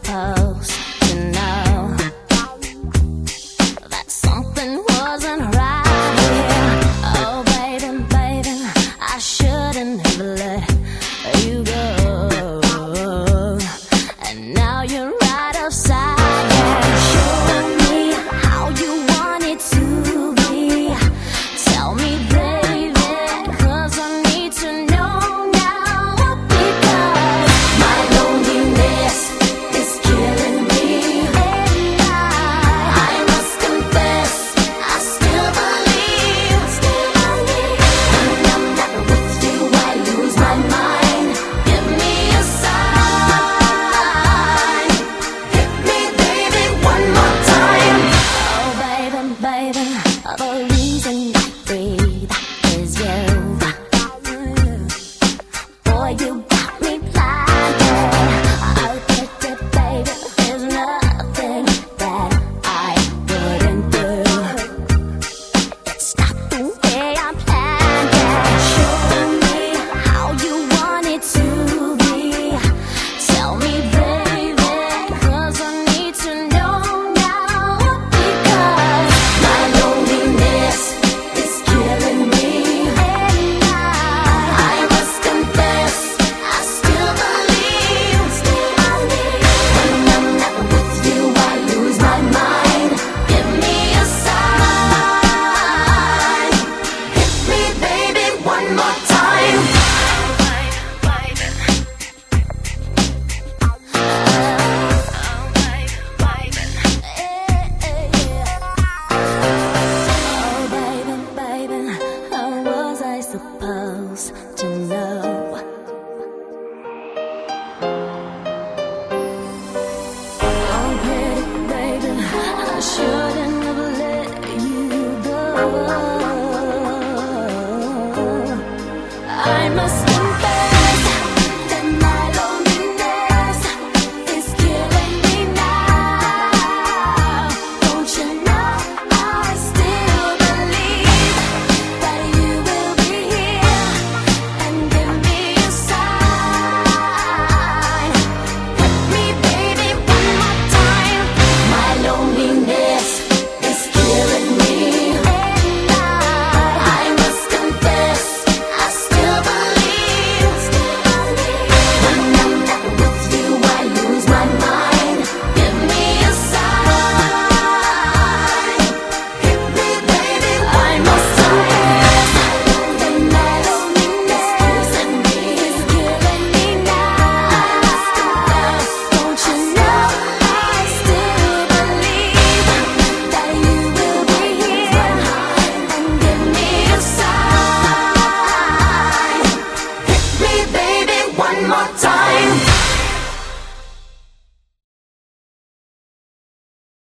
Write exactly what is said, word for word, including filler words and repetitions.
supposed to know that something wasn't right here? Oh, baby, baby, I shouldn't have let you go. And now you're right outside. Show me how you want it to be. Tell me, baby, 'cause I need to know now. Because my loneliness is killing me, and I, I must confess, I still believe, still believe. When I'm not with you, I lose my mind. Give me a sign. Hit me, baby, one more time. Oh, baby, baby, the reason I breathe is you. Boy, you got me blinded. Oh, baby, baby, there's nothing that I wouldn't do. It's not the way I planned it. Show me how you want it to be. Tell me, baby, 'cause I need to know now. Because my loneliness is killing me, and I, I must confess, I still believe, still believe. When I'm not with you, I lose my mind. Give me a sign. Hit me, baby, one more time. Oh, baby, baby, how was I supposed to know? Oh, pretty baby, I shouldn't have let you go.